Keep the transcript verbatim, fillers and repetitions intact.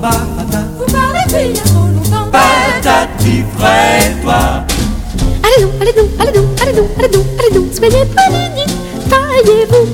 Vous parlez depuis il y a trop longtemps. Patati frais-toi. Allez donc, allez donc, allez donc, allez donc, allez donc, allez donc, soyez pas bénis, taillez-vous